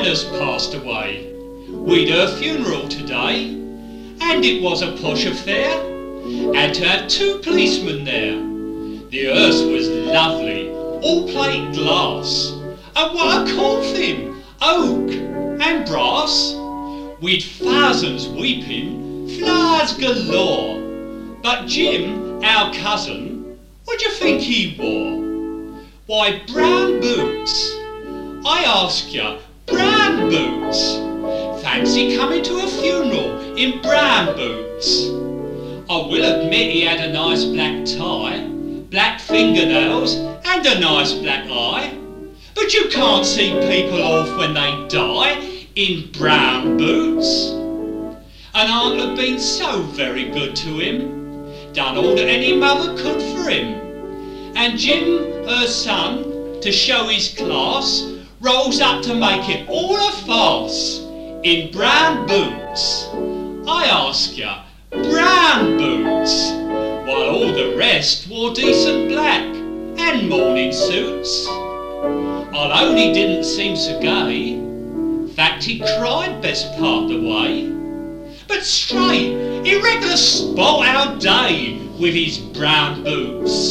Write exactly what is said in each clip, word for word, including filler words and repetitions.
has passed away. We'd her funeral today, and it was a posh affair. Had to have two policemen there. The hearse was lovely, all plate glass, and what a coffin, oak and brass. We'd thousands weeping, flowers galore. But Jim, our cousin, what do you think he wore? Why, brown boots. I ask you, brown boots. Fancy coming to a funeral in brown boots. I will admit he had a nice black tie, black fingernails and a nice black eye. But you can't see people off when they die in brown boots. And Aunt had been so very good to him, done all that any mother could for him. And Jim, her son, to show his class, rolls up to make it all a farce in brown boots. I ask ya, brown boots, while all the rest wore decent black and morning suits. Although he didn't seem so gay, in fact he cried best part of the way, but straight he regular spot our day with his brown boots.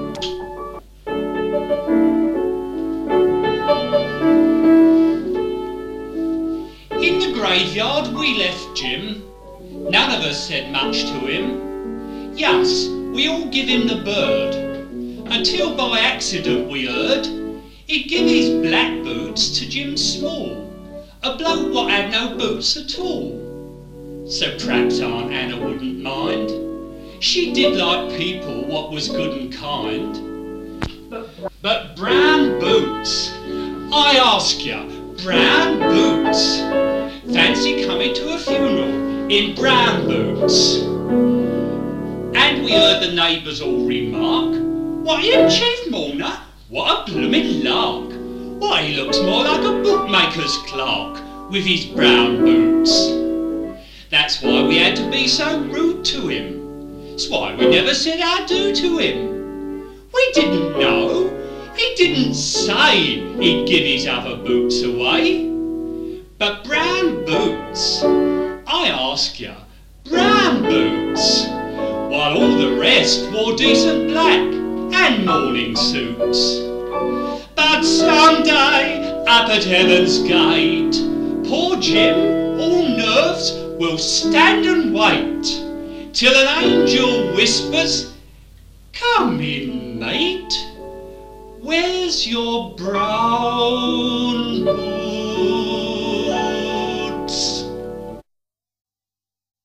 In the graveyard we left Jim. None of us said much to him. Yes, we all give him the bird, until by accident we heard he'd give his black boots to Jim Small, a bloke what had no boots at all. So perhaps Aunt Anna wouldn't mind. She did like people what was good and kind. But, but brown boots, I ask ya, brown boots. Fancy coming to a funeral in brown boots. And we heard the neighbours all remark, "Why, him Chief Mourner? What a bloomin' lark! Why, he looks more like a bookmaker's clerk with his brown boots." That's why we had to be so rude to him. That's why we never said our do to him. We didn't know. He didn't say he'd give his other boots away. But brown boots, I ask ya, brown boots, while all the rest wore decent black and morning suits. But someday, up at heaven's gate, poor Jim, all nerves, will stand and wait till an angel whispers, "Come in, mate, where's your brown boots?"